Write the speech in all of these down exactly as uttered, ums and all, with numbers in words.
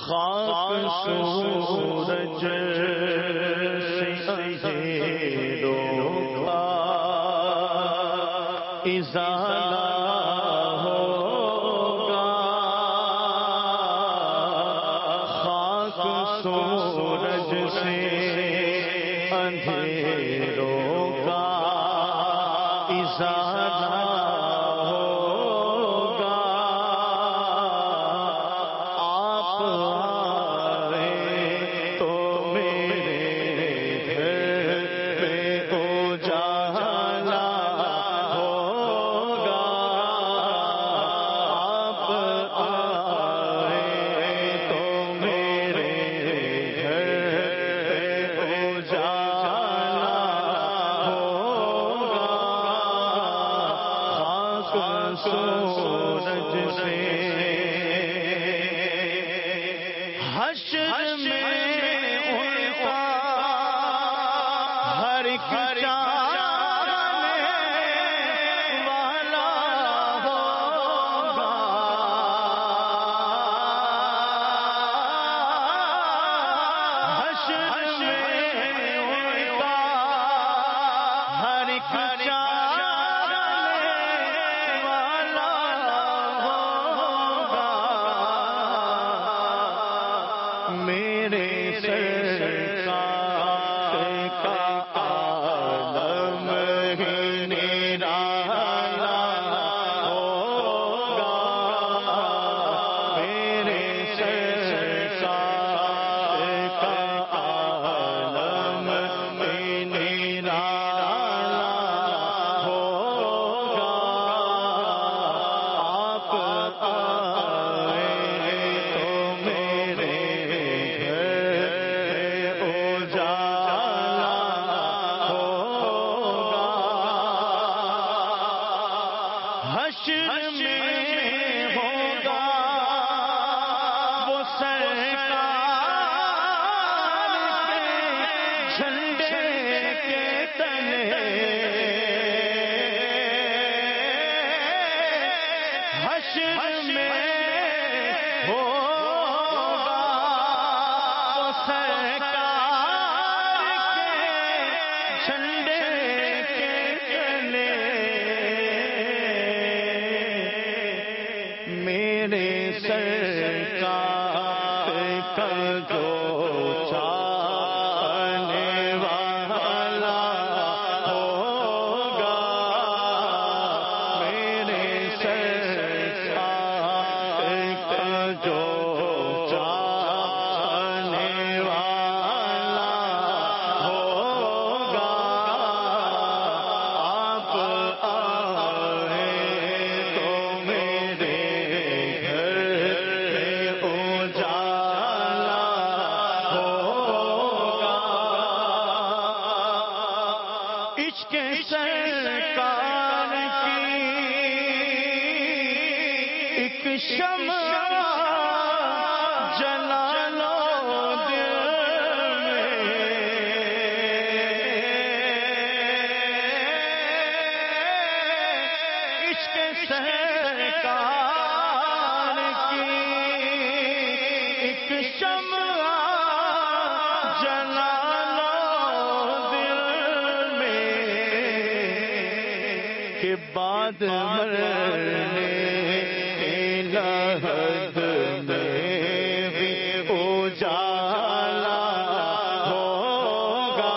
خاک سورج سے اندھیروں کا ازالہ ہوگا، خاک سورج سے اندھیروں کا ازالہ سورج سے حشر میں ان کا ہر ایک جانے والا ہوگا، حشر میں ان کا ہر ایک میرے سرکار کا عالم ہی نرالا ہوگا، میرے سرکار کا عالم ہی نرالا ہوگا، آپ آئے تو میرے حشر میں ہوگا وہ سرکار کے جھنڈے کے تلے، حشر میں ہوگا وہ سرکار کے جھنڈے کے تلے، میرے سرکار کا جو چاہنے والا ہوگا، میرے سرکار کا جو چاہنے والا ہوگا، آپ آئے تو میرے عشق سرکار کی ایک شمع جلا لو دل میں، عشق سرکار کی ایک شمع جلا کے بعد مرنے لحد میں بھی اجالا ہوگا،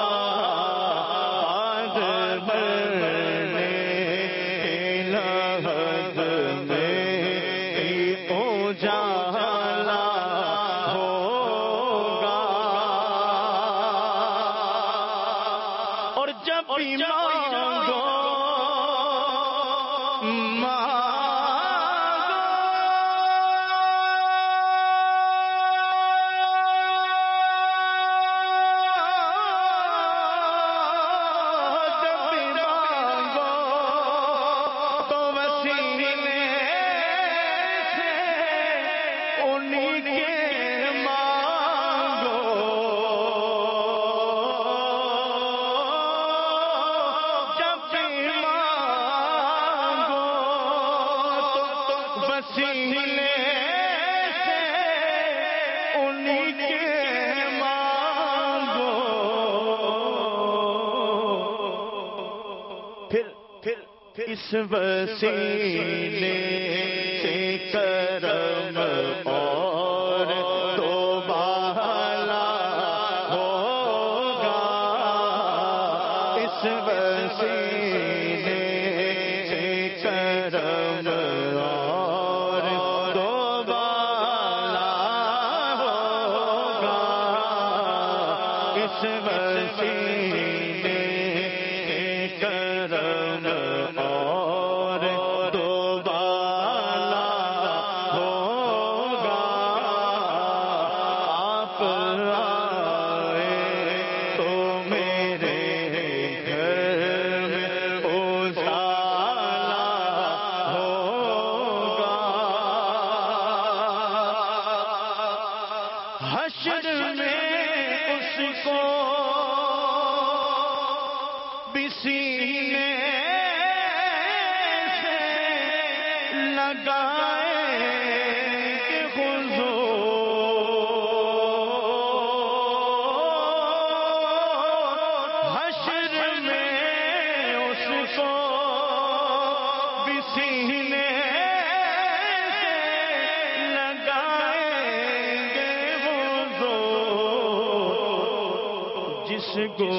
بعد مرنے لحد میں بھی اجالا ہوگا، اور جب بھی مانگو انہی کے مانگو، پھر پھر اس وسیلے سے کرم اور دوبالا ہوگا، اس وسیلے سے کرم اور دوبالا ہوگا، اس وسیلے سے کرم اور دوبالا ہوگا، آپ آئے تو میرے گھر میں اجالا ہوگا، حشر میں اس کو بھی سینے سے لگائے کہ حضور، حشر میں اس کو بھی سینے سے لگائیں گے حضور، جس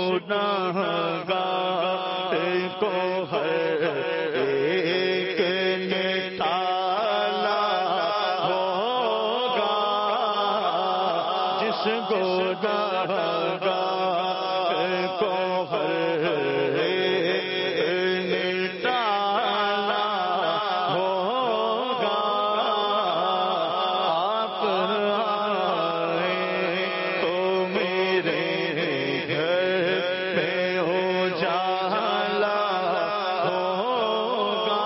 گناہگار کو ہر ایک نے ٹالا ہوگا، جس گناہگار کو ہر ایک نے ٹالا ہوگا، آپ آئے تو میرے گھر میں اجالا ہوگا،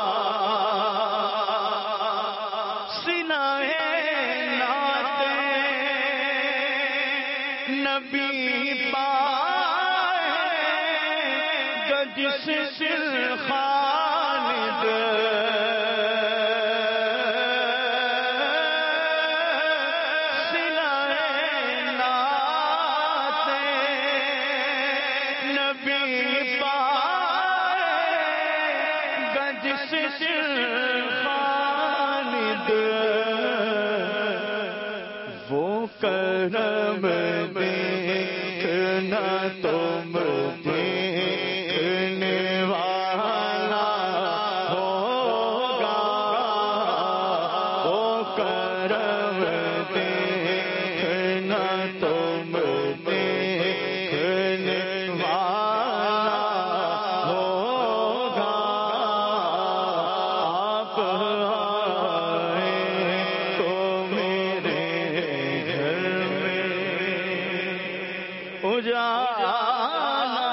سنائے نعت نبی پائے گا جس سر خالد، سنائے نعت نبی پائے گا جس سر خالد، وہ کرم دیکھنا تم دیکھنے والا ہوگا، وہ کرم دیکھنا تم دیکھنے والا ہوگا، آپ آئے تو میرے گھر میں اجالا